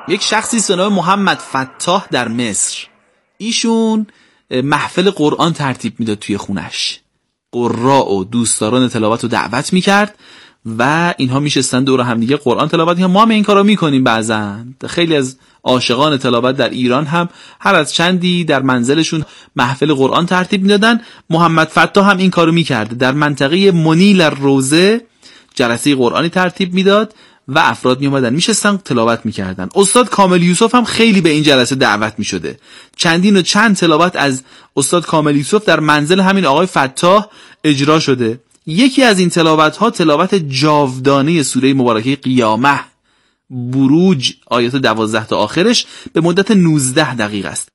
یک شخصی به نام محمد فتاح در مصر، ایشون محفل قرآن ترتیب میداد توی خونش، قراء و دوستداران تلاوت رو دعوت میکرد و اینها میشستن دور هم دیگه قرآن تلاوت. ما هم این کارا میکنیم بعضا. خیلی از عاشقان تلاوت در ایران هم هر از چندی در منزلشون محفل قرآن ترتیب میدادن. محمد فتاح هم این کارو میکرد، در منطقه منیل الروضه جلسه قرآنی ترتیب میداد و افراد می اومدن میشستن تلاوت میکردن. استاد کامل یوسف هم خیلی به این جلسه دعوت میشده. چندین و چند تلاوت از استاد کامل یوسف در منزل همین آقای فتاح اجرا شده. یکی از این تلاوت ها تلاوت جاودانه سوره مبارکه قیامه، بروج آیات 12 تا آخرش به مدت 19 دقیقه است.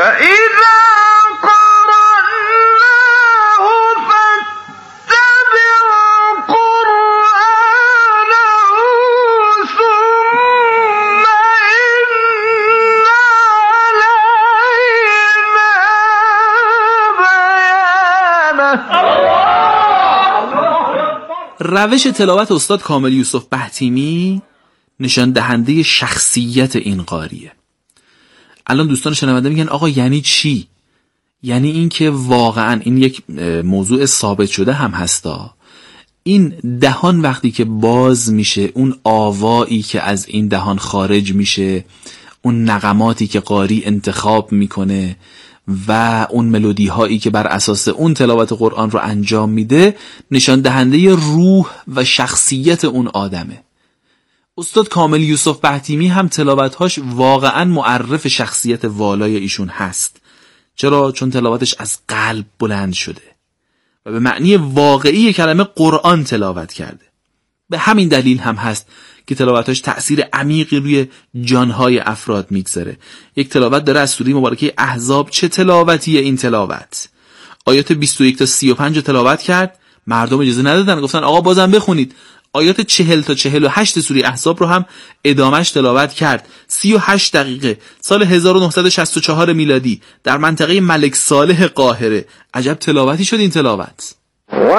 روش تلاوت استاد کامل یوسف بهتیمی نشان دهنده شخصیت این قاریه. الان دوستان شنونده میگن آقا یعنی چی؟ یعنی این که واقعا این یک موضوع ثابت شده هم هستا. این دهان وقتی که باز میشه، اون آوایی که از این دهان خارج میشه، اون نغماتی که قاری انتخاب میکنه و اون ملودی هایی که بر اساس اون تلاوت قرآن رو انجام میده، نشان دهنده روح و شخصیت اون آدمه. استاد کامل یوسف بهتیمی هم تلاوتهاش واقعا معرف شخصیت والای ایشون هست. چرا؟ چون تلاوتش از قلب بلند شده و به معنی واقعی کلمه قرآن تلاوت کرده. به همین دلیل هم هست که تلاوتش تأثیر عمیقی روی جانهای افراد میگذاره. یک تلاوت داره از سوره مبارکه احزاب. چه تلاوتیه این تلاوت؟ آیات 21 تا 35 تلاوت کرد، مردم اجازه ندادن، گفتن آقا بازم بخونید. آیات 40 تا 48 سوره احزاب رو هم ادامش تلاوت کرد. 38 دقیقه سال 1964 میلادی در منطقه ملک صالح قاهره. عجب تلاوتی شد این تلاوت. و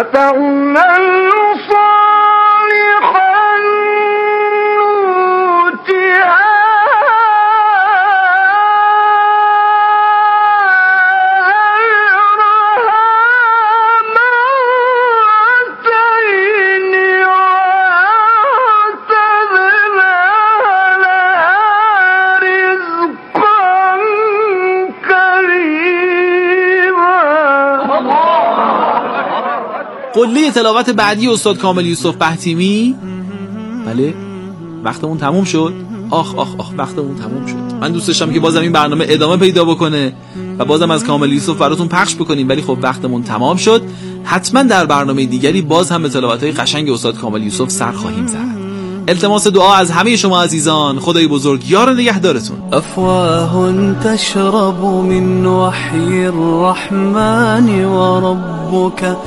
قله تلاوت بعدی استاد کامل یوسف بهتیمی. بله وقتمون تموم شد. آخ وقتمون تموم شد. من دوست داشتم که بازم این برنامه ادامه پیدا بکنه و بازم از کامل یوسف براتون پخش بکنیم، ولی خب وقتمون تمام شد. حتما در برنامه دیگری باز هم به تلاوت‌های قشنگ استاد کامل یوسف سر خواهیم زد. التماس دعا از همه شما عزیزان. خدای بزرگ یار نگهدارتون. افواه تشرب من وحی الرحمن و ربك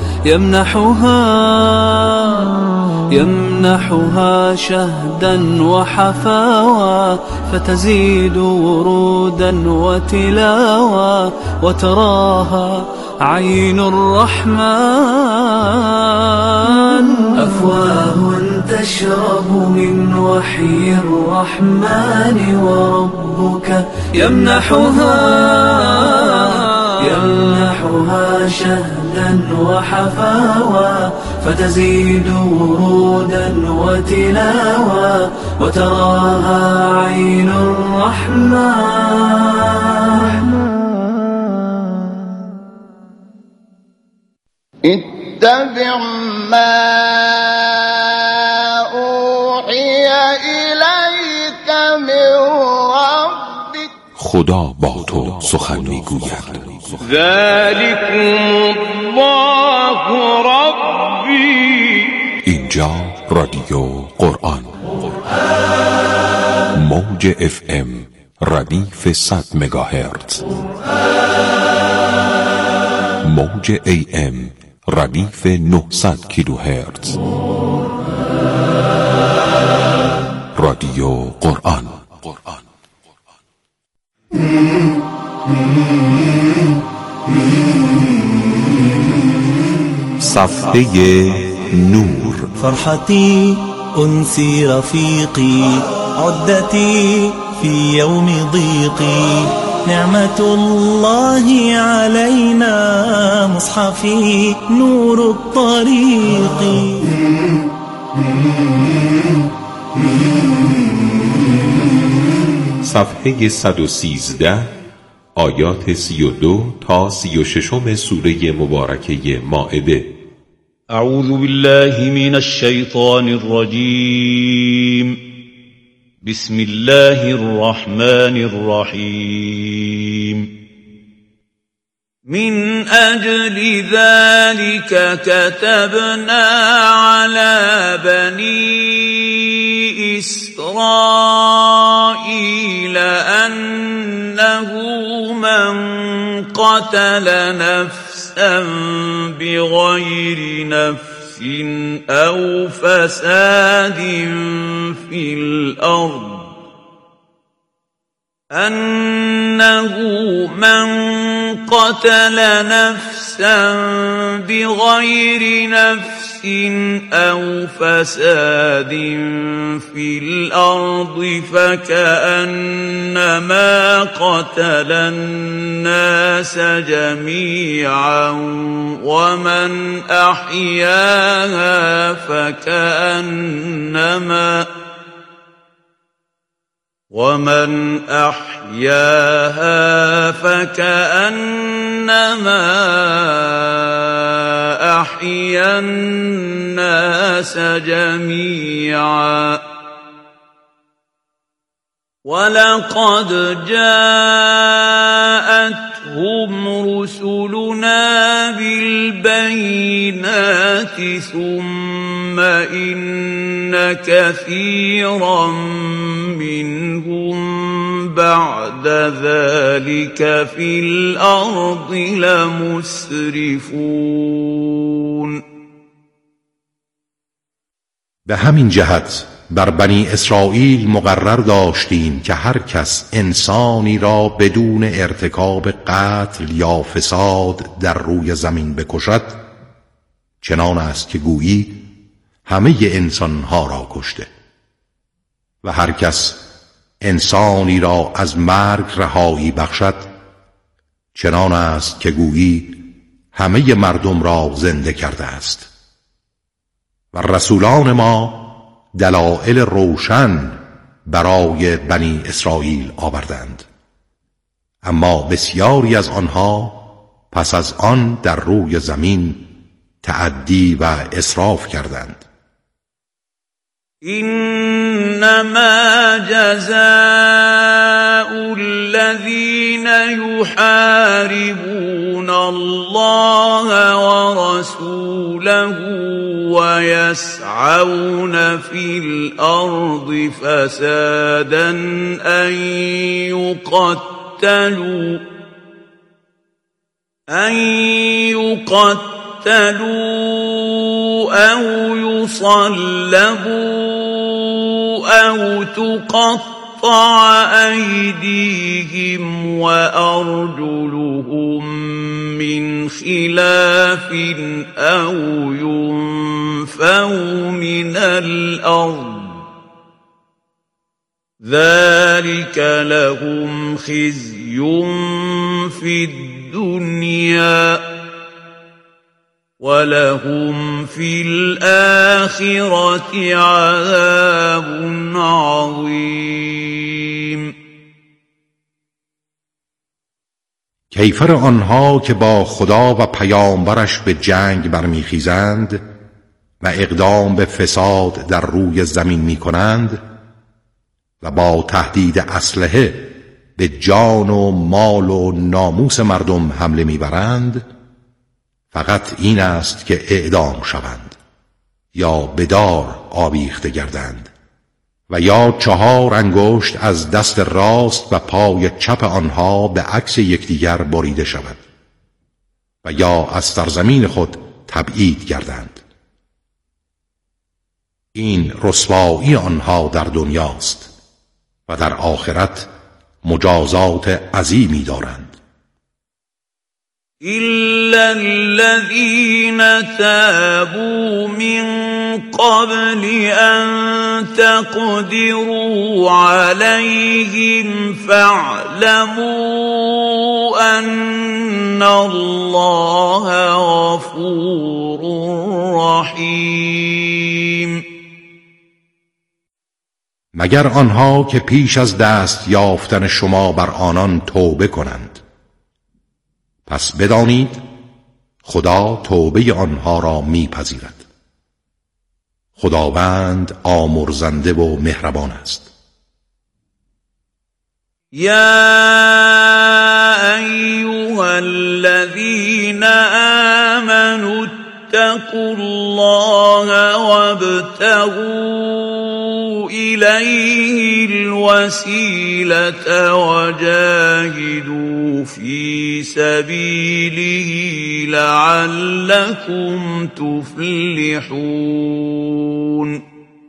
يمنحها شهدا وحفاوى فتزيد ورودا وتلاوى وتراها عين الرحمن. أفواه تشرب من وحي الرحمن وربك يمنحها شهدا وحفاوى فتزيد ورودا وتلاوى وتراها عين الرحمن. اتبع ما اوحی الیک من ربک. خدا با تو سخن میگوید. ذلکم الله ربی. اینجا رادیو قرآن. موج FM ردیف 100 مگاهرتز، موج AM ردیف 900 کیلوهرتز. رادیو قرآن. صفحه نور. فرحتي أنسي رفيقي عدتي في يوم ضيقي. نعمة الله علينا مصحفي نور الطريق. صفحه 113 آیات 32 تا 36 سوره مبارکه مائده. اعوذ بالله من الشیطان الرجیم. بسم الله الرحمن الرحیم. من أجل ذلك كتبنا على بني إسرائيل أنه من قتل نفسا بغير نفس أو فساد في الأرض أنه من قتل نفسا بغير نفس أو فساد في الأرض فكأنما قتل الناس جميعا ومن أحياها فكأنما أحيا الناس جميعا. ولقد جاءتهم رسلنا بالبينات ثم إن كثيرا منهم بعد ذلك في الأرض لمسرفون. به همین جهت بر بنی اسرائیل مقرر داشتیم که هر کس انسانی را بدون ارتکاب قتل یا فساد در روی زمین بکشد چنان است که گویی همه انسانها را کشته، و هر کس انسانی را از مرگ رهایی بخشد چنان است که گویی همه مردم را زنده کرده است. و رسولان ما دلائل روشن برای بنی اسرائیل آوردند، اما بسیاری از آنها پس از آن در روی زمین تعدی و اسراف کردند. إنما جزاء الذين يحاربون الله ورسوله ويسعون في الأرض فسادا أن يقتلوا أو يصلبوا أو تقطع أيديهم وأرجلهم من خلاف أو ينفوا من الأرض ذلك لهم خزي في الدنيا ولهم في الآخرة عذاب عظيم. کیفر آنها که با خدا و پیامبرش به جنگ برمیخیزند و اقدام به فساد در روی زمین میکنند و با تهدید اسلحه به جان و مال و ناموس مردم حمله میبرند، فقط این است که اعدام شوند یا به دار آویخته گردند و یا 4 انگشت از دست راست و پای چپ آنها به عکس یکدیگر بریده شود و یا از سرزمین خود تبعید گردند. این رسوایی آنها در دنیاست و در آخرت مجازات عظیمی دارند. إلا الذين تابوا من قبل أن تقدروا عليهم فاعلموا أن الله غفور رحیم. مگر آنها که پیش از دست یافتن شما بر آنان توبه کنند. پس بدانید خدا توبه آنها را میپذیرد. خداوند آمرزنده و مهربان است. یا ایها الذین آمنوا اتقوا الله وابتغوا إليه الوسيلة وجاهدوا في سبيله لعلكم تفلحون.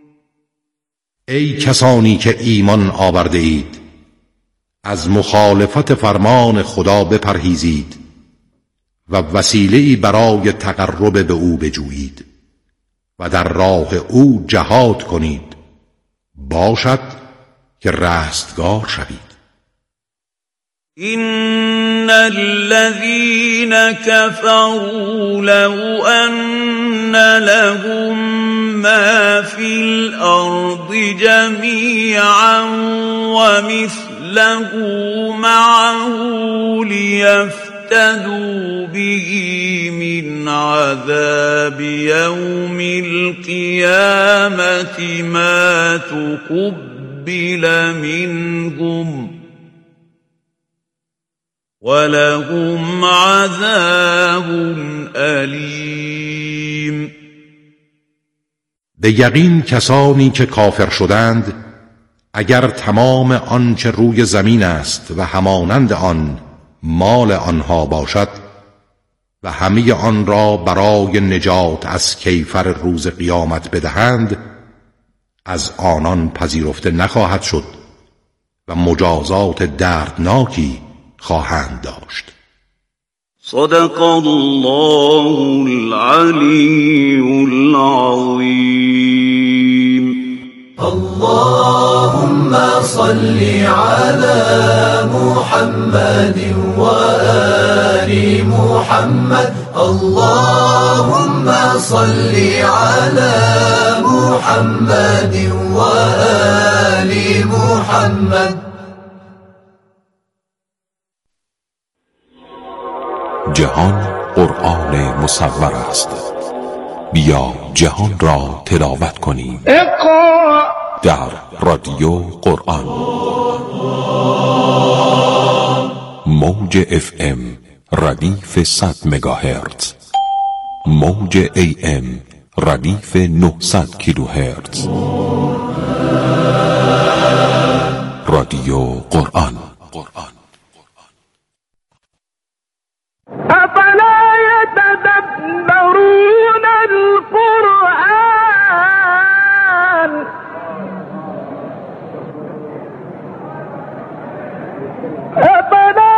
ای کسانی که ایمان آورده اید، از مخالفت فرمان خدا بپرهیزید و وسیله‌ای برای تقرب به او بجویید و در راه او جهاد کنید، باشد که رستگار شوید. إن الذين كفروا لو أن لهم ما في الأرض جميعا ومثله معه ليفتدوا به من عذاب يوم القيامة ما تقبل منهم ولهم عذاب ألیم. به یقین کسانی که کافر شدند اگر تمام آنچه روی زمین است و همانند آن مال آنها باشد و همه آن را برای نجات از کیفر روز قیامت بدهند، از آنان پذیرفته نخواهد شد و مجازات دردناکی خواهند داشت. صدق الله العلی العظیم. اللهم صل على محمد وآل محمد. اللهم صل على محمد وآل محمد. جهان قرآن مصور است. بیا جهان را تلاوت کنیم. اقرأ در رادیو قرآن. موج FM ردیف 100 مگاهرتز، موج AM ردیف 900 کیلوهرتز. رادیو قرآن. أفلا يتدبرون القرآن أفلا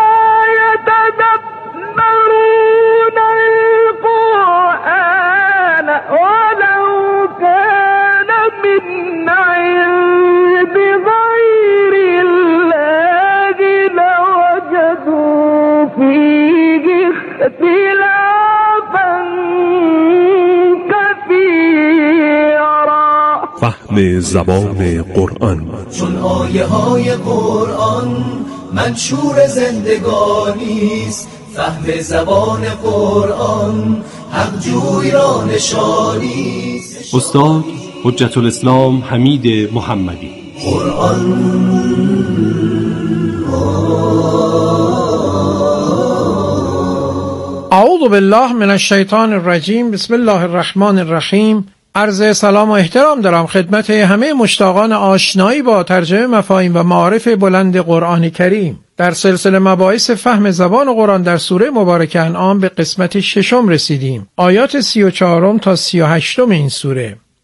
يتدبرون القرآن ولو كان من عند غير الله لوجدوا فيه اختلافا كثيرا. فهم زبان قرآن. چون آیه های قرآن منشور زندگانی است، فهم زبان قرآن حق جوی را نشانی است. استاد حجت الاسلام حمید محمدی. اعوذ بالله من الشیطان الرجیم. بسم الله الرحمن الرحیم. عرض سلام و احترام دارم خدمت همه مشتاقان آشنایی با ترجمه مفاهیم و معارف بلند قرآن کریم. در سلسله مباحث فهم زبان قرآن در سوره مبارکه انعام به قسمت 6 رسیدیم. آیات 34 تا 38 این سوره.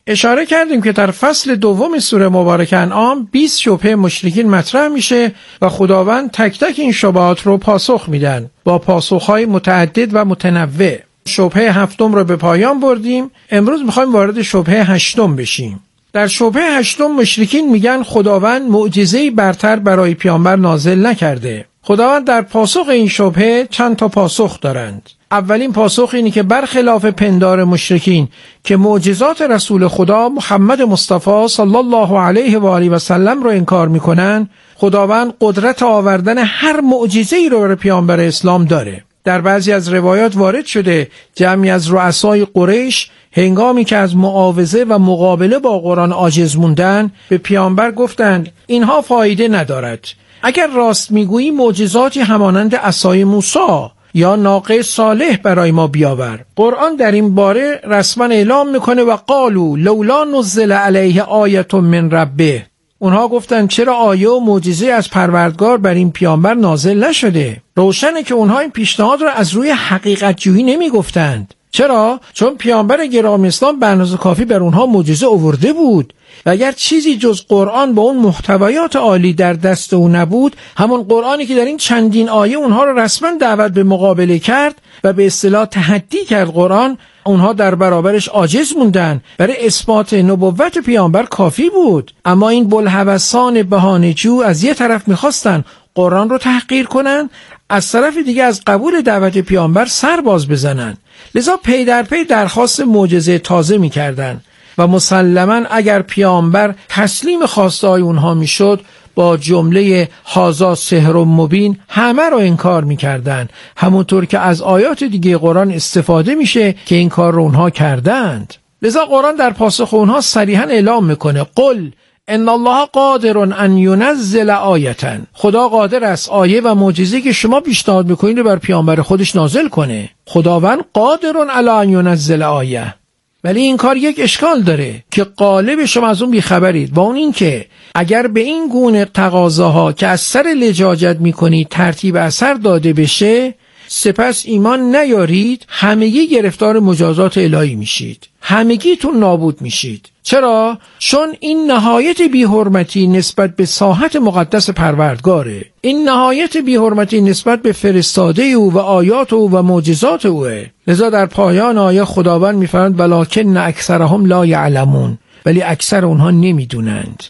اشاره کردیم که در فصل دوم سوره مبارکه انعام 20 شبهه مشرکین مطرح میشه و خداوند تک تک این شبهات رو پاسخ میدن با پاسخهای متعدد و متنوع. شبهه هفتم رو به پایان بردیم. امروز میخوایم وارد شبهه هشتم بشیم. در شبهه هشتم مشرکین میگن خداوند معجزه‌ای برتر برای پیامبر نازل نکرده. خداوند در پاسخ این شبهه چند تا پاسخ دارند. اولین پاسخ اینه که برخلاف پندار مشرکین که معجزات رسول خدا محمد مصطفی صلی الله علیه و آله و سلم رو انکار میکنن، خداوند قدرت آوردن هر معجزه‌ای رو برای پیامبر اسلام داره. در بعضی از روایات وارد شده جمعی از رؤسای قریش هنگامی که از معاوضه و مقابله با قرآن عاجز موندن به پیامبر گفتند اینها فایده ندارد. اگر راست میگویی معجزاتی همانند عصای موسی یا ناقه صالح برای ما بیاور. قرآن در این باره رسما اعلام میکنه و قالوا لولا نزل علیه آیه من ربه. اونها گفتن چرا آیه و معجزه از پروردگار بر این پیامبر نازل نشده؟ روشنه که اونها این پیشنهاد را از روی حقیقت جویی نمی گفتند. چرا؟ چون پیامبر گرامی اسلام به اندازه کافی بر اونها معجزه آورده بود و اگر چیزی جز قرآن با اون محتویات عالی در دست او نبود، همون قرآنی که در این چندین آیه اونها را رسما دعوت به مقابله کرد و به اصطلاح تحدی کرد قرآن، اونها در برابرش عاجز موندن. برای اثبات نبوت پیامبر کافی بود. اما این بوالهوسان بهانه‌جو از یه طرف میخواستن قرآن رو تحقیر کنن، از طرف دیگه از قبول دعوت پیامبر سر باز بزنن. لذا پی در پی درخواست معجزه تازه میکردن و مسلماً اگر پیامبر تسلیم خواسته‌های اونها میشد با جمله هازا سحر مبین همه رو انکار میکردن، همونطور که از آیات دیگه قرآن استفاده میشه که این کار رو اونها کردند. لذا قرآن در پاسخ اونها صریحاً اعلام میکنه قل ان الله قادر ان ينزل آیه. خدا قادر است آیه و معجزه که شما پیشنهاد میکنید رو بر پیامبر خودش نازل کنه. خداوند قادر علی ان ينزل آیه. ولی این کار یک اشکال داره که غالب شما از اون بیخبرید و اون این که اگر به این گونه تقاضاها که از سر لجاجت میکنید ترتیب اثر داده بشه، سپس ایمان نیارید، همگی گرفتار مجازات الهی میشید، همگیتون نابود میشید. چرا؟ چون این نهایت بی‌حرمتی نسبت به ساحت مقدس پروردگاره. این نهایت بی‌حرمتی نسبت به فرستاده او و آیات او و معجزات اوه. لذا در پایان آیه خداوند میفرماید ولکن اکثرهم لا یعلمون، ولی اکثر اونها نمیدونند.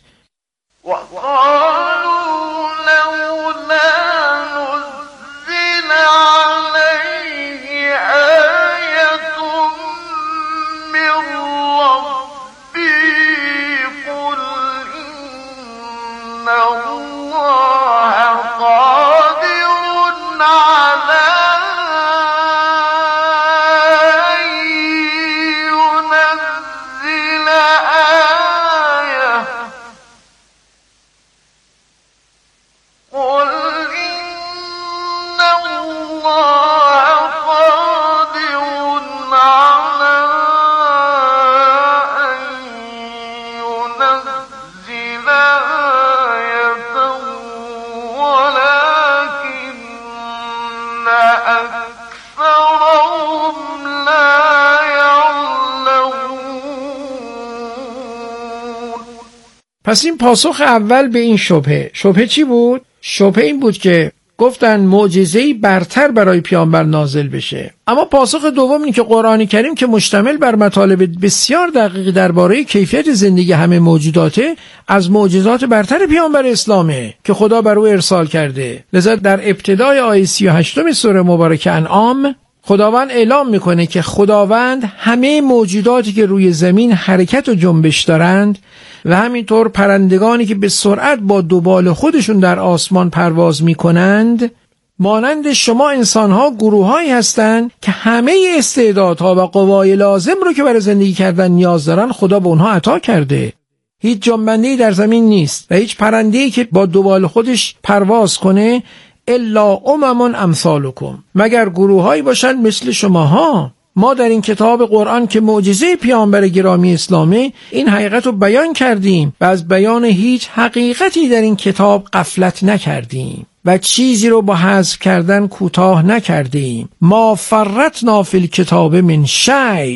پس این پاسخ اول به این شبهه چی بود؟ شبهه این بود که گفتن معجزه‌ای برتر برای پیامبر نازل بشه. اما پاسخ دوم این که قرآن کریم که مشتمل بر مطالب بسیار دقیق درباره کیفیت زندگی همه موجوداته، از معجزات برتر پیامبر اسلامه که خدا بر او ارسال کرده. لذا در ابتدای آیه 38 سوره مبارکه انعام خداوند اعلام میکنه که خداوند همه موجوداتی که روی زمین حرکت و جنبش دارند و همینطور پرندگانی که به سرعت با دوبال خودشون در آسمان پرواز میکنند، مانند شما انسانها گروهایی هستند که همه استعدادها و قوای لازم رو که برای زندگی کردن نیاز دارن خدا به اونها عطا کرده. هیچ جنبنده‌ای در زمین نیست و هیچ پرنده‌ای که با دوبال خودش پرواز کنه الا امم امثالکم، مگر گروهایی باشند مثل شماها. ما در این کتاب قرآن که معجزه پیامبر گرامی اسلامه این حقیقت رو بیان کردیم و از بیان هیچ حقیقتی در این کتاب غفلت نکردیم و چیزی رو با حذف کردن کوتاه نکردیم. ما فرطنا فی الکتاب من شیء.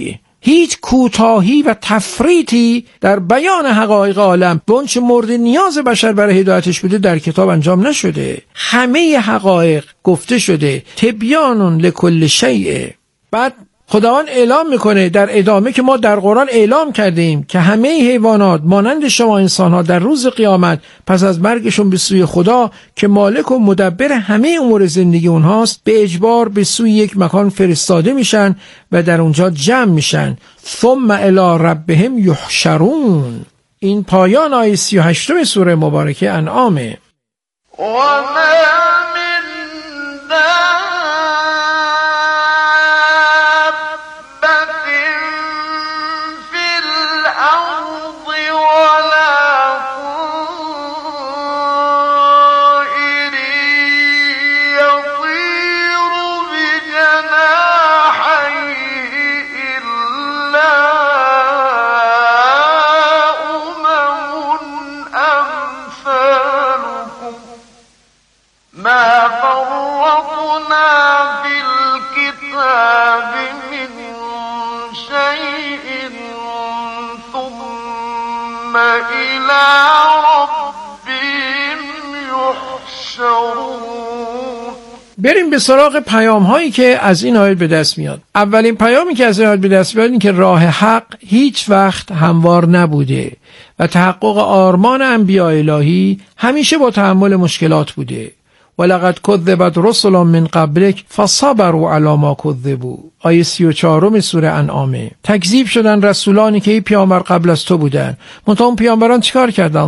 هیچ کوتاهی و تفریطی در بیان حقایق عالم به اون چه مورد نیاز بشر برای هدایتش بوده در کتاب انجام نشده. همه حقایق گفته شده. تبیان لکل شیء. بعد خداوند اعلام میکنه در ادامه که ما در قرآن اعلام کردیم که همه حیوانات مانند شما انسان‌ها در روز قیامت پس از مرگشون به سوی خدا که مالک و مدبر همه امور زندگی اونهاست به اجبار به سوی یک مکان فرستاده میشن و در اونجا جمع میشن. ثم الی ربهم یحشرون. این پایان آیه 38 سوره مبارکه انعامه. بریم به سراغ پیام هایی که از این آیه به دست میاد. اولین پیامی که از این آیه به دست میاد این که راه حق هیچ وقت هموار نبوده و تحقق آرمان انبیاء الهی همیشه با تحمل مشکلات بوده. ولقد کذبت رسل من قبلک فصبروا علی ما کذبوا. آیه 34 سوره انعام. تکذیب شدن رسولانی که پیامبر قبل از تو بودن، منتها اون پیامبران چیکار کردن؟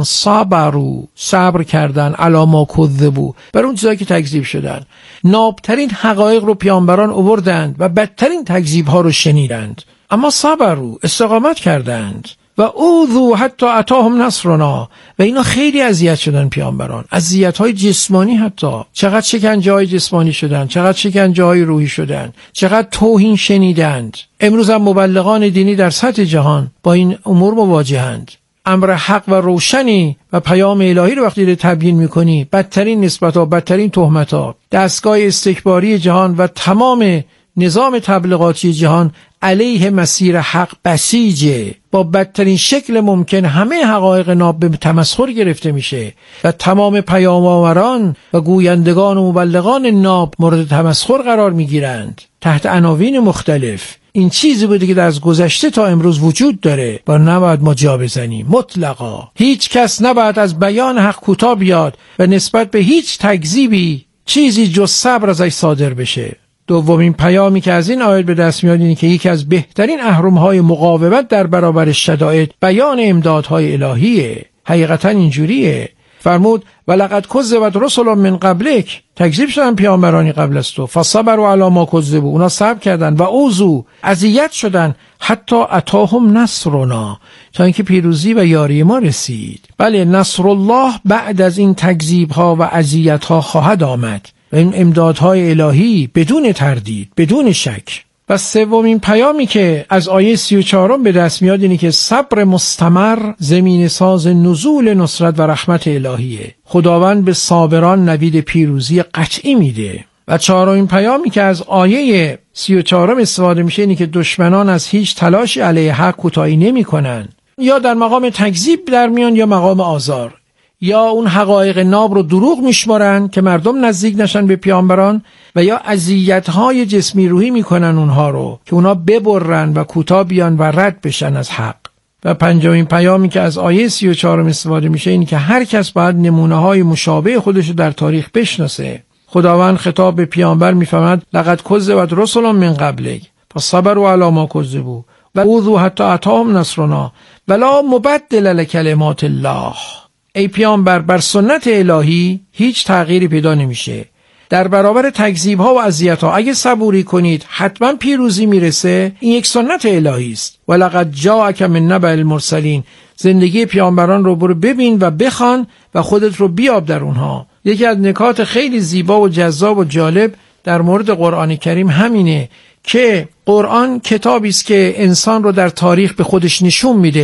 صبر کردن علی ما کذبوا، بر اون چیزایی که تکذیب شدن. نابترین حقایق رو پیامبران آوردند و بدترین تکذیب ها رو شنیدند، اما صبروا، استقامت کردند. و اوذو حتی اتاهم نصرنا. و اینا خیلی اذیت شدن پیامبران، اذیت‌های جسمانی، حتی چقدر شکنجه‌های جسمانی شدن، چقدر شکنجه‌های روحی شدن، چقدر توهین شنیدند. امروز هم مبلغان دینی در سطح جهان با این امور مواجهند. امر حق و روشنی و پیام الهی رو وقتی تبیین می‌کنی، بدترین نسبت‌ها، بدترین تهمت‌ها، دستگاه استکباری جهان و تمام نظام تبلیغاتی جهان علیه مسیر حق بسیجه. با بدترین شکل ممکن همه حقایق ناب به تمسخر گرفته میشه و تمام پیام آوران و گویندگان و مبلغان ناب مورد تمسخر قرار میگیرند تحت عناوین مختلف. این چیزی بوده که از گذشته تا امروز وجود داره و نباید ما جا بزنیم. مطلقا هیچ کس نباید از بیان حق کوتاه بیاد و نسبت به هیچ تکذیبی چیزی جز صبر ازش صادر بشه. دومین پیامی که از این آیه به دست میاد اینه که یکی از بهترین اهرم‌های مقاومت در برابر شدائد بیان امدادهای الهیه. حقیقتا اینجوریه. فرمود ولقد کذبت رسل من قبلک. تکذیب شدن پیامبرانی قبل از تو. فصبروا علی ما کذبوا. اونا صبر کردن و اوذو، اذیت شدن، حتی اتاهم نصرنا، تا اینکه پیروزی و یاری ما رسید. بله، نصر الله بعد از این تکذیب‌ها و اذیت‌ها خواهد آمد و این امدادهای الهی بدون تردید، بدون شک. و سومین پیامی که از آیه 34 به دست میاد اینه که صبر مستمر زمین ساز نزول نصرت و رحمت الهیه. خداوند به صابران نوید پیروزی قطعی میده. و چهارمین پیامی که از آیه 34 استفاده میشه اینه که دشمنان از هیچ تلاشی علیه حق کوتاهی نمیکنن، یا در مقام تکذیب در میان یا مقام آزار، یا اون حقایق ناب رو دروغ میشمارن که مردم نزدیک نشن به پیامبران، و یا اذیت‌های جسمی روحی میکنن اونها رو که اونها ببرن و کوتاه بیان و رد بشن از حق. و پنجمین پیامی که از آیه 34 استفاده میشه این که هر کس باید نمونه‌های مشابه خودش رو در تاریخ بشناسه. خداوند خطاب به پیامبر میفرماد لقد کذبت رسل من قبلک فصبروا علی ما کذبوا و اوذوا حتی اتاهم نصرنا ولا مبدل لکلمات الله. ای پیامبر، بر سنت الهی هیچ تغییری پیدا نمیشه. در برابر تکذیب‌ها و اذیت‌ها اگه صبوری کنید حتما پیروزی میرسه. این یک سنت الهی است. ولقد جاءک من نبأ المرسلین. زندگی پیامبران رو برو ببین و بخوان و خودت رو بیاب در اونها. یکی از نکات خیلی زیبا و جذاب و جالب در مورد قرآن کریم همینه که قرآن کتابی است که انسان رو در تاریخ به خودش نشون میده.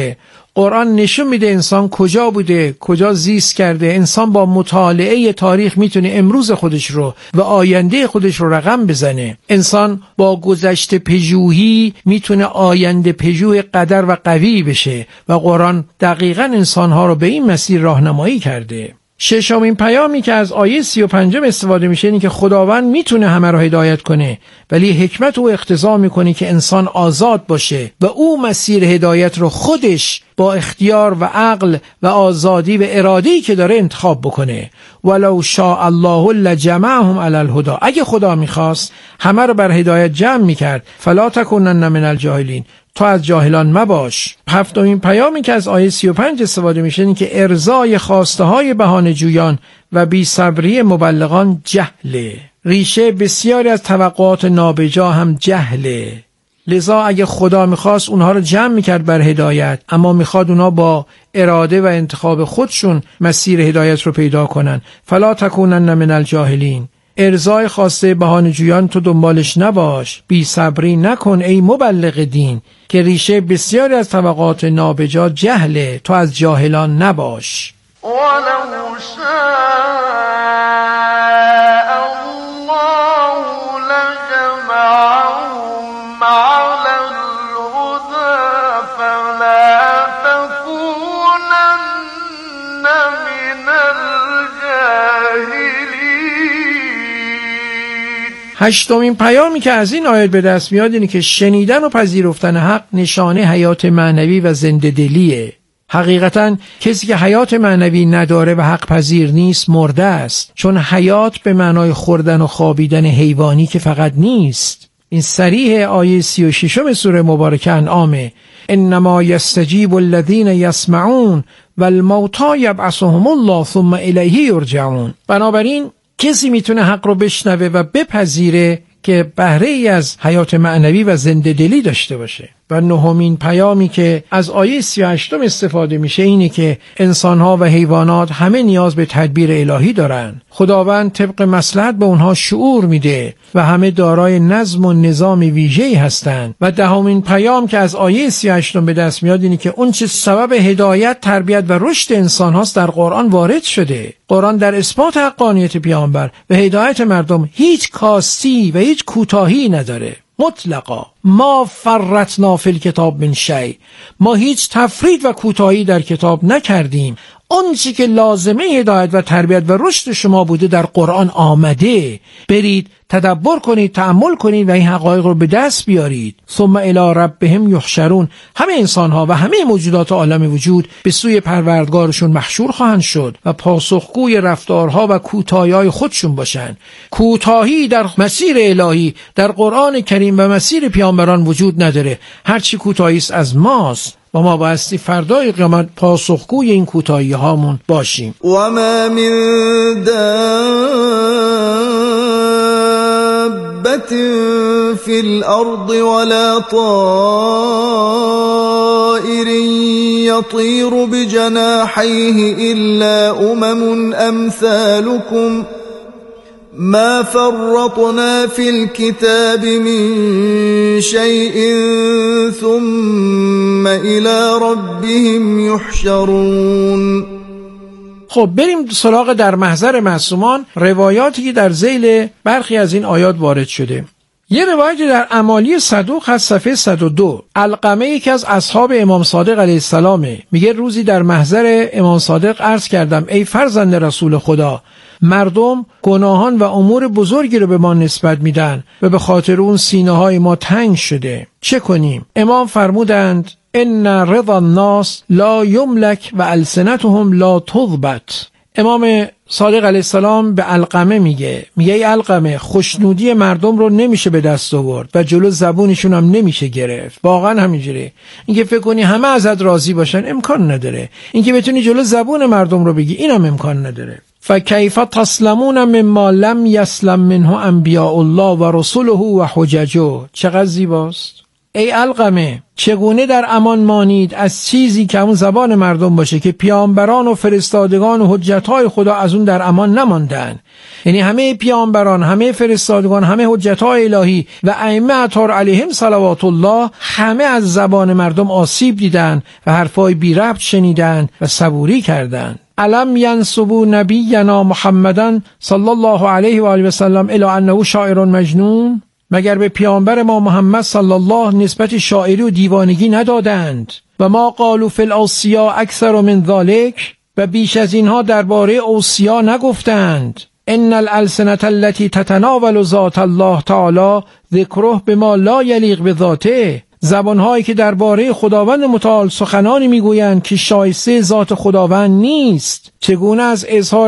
قرآن نشون میده انسان کجا بوده، کجا زیست کرده. انسان با مطالعه تاریخ میتونه امروز خودش رو و آینده خودش رو رقم بزنه. انسان با گذشته پژوهی میتونه آینده پژوه قدر و قوی بشه و قرآن دقیقاً انسانها رو به این مسیر راهنمایی کرده. ششمین پیامی که از آیه 35 استفاده میشه اینه که خداوند میتونه همه رو هدایت کنه، ولی حکمت او اقتضا میکنه که انسان آزاد باشه و او مسیر هدایت رو خودش با اختیار و عقل و آزادی و اراده‌ای که داره انتخاب بکنه. ولو شاء الله لجمعهم علی الهدی، اگه خدا میخواست همه رو بر هدایت جمع میکرد. فلا تکونن من الجاهلین، تو از جاهلان مباش. هفتمین پیامی که از آیه 35 استفاده میشه این که ارضای خواسته های بهانه جویان و بی صبری مبلغان جهله. ریشه بسیاری از توقعات نابجا هم جهله. لذا اگه خدا میخواست اونها رو جمع میکرد بر هدایت، اما میخواد اونها با اراده و انتخاب خودشون مسیر هدایت رو پیدا کنن. فلا تکونن من الجاهلین، ارضای خواسته بهانه جویان تو دنبالش نباش، بی صبری نکن ای مبلغ دین، که ریشه بسیاری از طبقات نابجا جهله، تو از جاهلان نباش. ولو شاء الله لجمعهم على الهدى فلا تكونن من الجاهلين. هشتمین پیامی که از این آیت به دست میاد اینه که شنیدن و پذیرفتن حق نشانه حیات معنوی و زنده دلیه. حقیقتا کسی که حیات معنوی نداره و حق پذیر نیست مرده است، چون حیات به معنای خوردن و خوابیدن حیوانی که فقط نیست. این صریح آیه 36 سوره مبارکه انعامه. انما یستجیب الذین یسمعون والموتى یبعثهم الله ثم الیه یرجعون. بنابراین کسی میتونه حق رو بشنوه و بپذیره که بهره ای از حیات معنوی و زنده دلی داشته باشه. و نهمین پیامی که از آیه 38 استفاده میشه اینه که انسانها و حیوانات همه نیاز به تدبیر الهی دارن. خداوند طبق مصلحت به اونها شعور میده و همه دارای نظم و نظام ویژه‌ای هستند. و دهمین پیام که از آیه 38 به دست میاد اینه که اون چه سبب هدایت، تربیت و رشد انسان هاست در قرآن وارد شده. قرآن در اثبات حقانیت پیامبر و هدایت مردم هیچ کاستی و هیچ کوتاهی نداره. مطلقا ما فرطنا فی الکتاب من شیء، ما هیچ تفرید و کوتاهی در کتاب نکردیم. اون چی که لازمه هدایت و تربیت و رشد شما بوده در قرآن آمده. برید تدبر کنید، تأمل کنید و این حقایق رو به دست بیارید. ثم الی ربهم یحشرون، همه انسانها و همه موجودات عالم وجود به سوی پروردگارشون محشور خواهند شد و پاسخگوی رفتارها و کوتاهی‌های خودشون باشند. کوتاهی در مسیر الهی در قرآن کریم و مسیر پیامبران وجود نداره. هرچی کوتاهی است از ماست و ما بایستی فردای قیامت پاسخگوی این کوتاهی هامون باشیم. و ما من دابت فی الارض ولا طائر یطیر بجناحیه الا امثالکم ما فرطنا في الكتاب من شيء ثم إلى ربهم يحشرون. خب بریم سراغ در محضر معصومان، روایاتی که در ذیل برخی از این آیات وارد شده. یه روایتی در اعمالی صدوق هست صفحه 102. علقمه یکی از اصحاب امام صادق علیه السلامه، میگه روزی در محضر امام صادق عرض کردم ای فرزند رسول خدا، مردم گناهان و امور بزرگی رو به ما نسبت میدن و به خاطر اون سینه های ما تنگ شده، چه کنیم؟ امام فرمودند ان رضا الناس لا یملک و السنتهم لا تضبط. امام صادق علیه السلام به علقمه میگه ای علقمه، خوشنودی مردم رو نمیشه به دست آورد و جلو زبونشون هم نمیشه گرفت. واقعا همینجوری. اینکه فکر کنی همه ازت راضی باشن امکان نداره. اینکه بتونی جلو زبون مردم رو بگی اینم امکان نداره. فکیف تسلمون مما لم یسلم منه انبیاء الله و رسوله و حججه. چقدر زیباست. ای علقمه چگونه در امان مانید از چیزی که همون زبان مردم باشه که پیامبران و فرستادگان و حجتهای خدا از اون در امان نماندن. یعنی همه پیامبران، همه فرستادگان، همه حجتهای الهی و ائمه اطهار علیهم صلوات الله همه از زبان مردم آسیب دیدن و حرفای بی ربط شنیدن و صبوری کردند. علم ینسبوا نبینا محمدا صلی الله علیه و آله و سلم الی انه شاعر مجنون؟ مگر به پیامبر ما محمد صلی الله نسبت شاعری و دیوانگی ندادند؟ و ما قالوا فی الاوصیا اکثر من ذلک، و بیش از اینها درباره اوصیا نگفتند. ان الالسنة التي تتناول ذات الله تعالی ذکره بما لا یلیق بذاته، زبانهایی که درباره خداوند متعال سخنانی میگویند که شایسته ذات خداوند نیست، چگونه از اظهار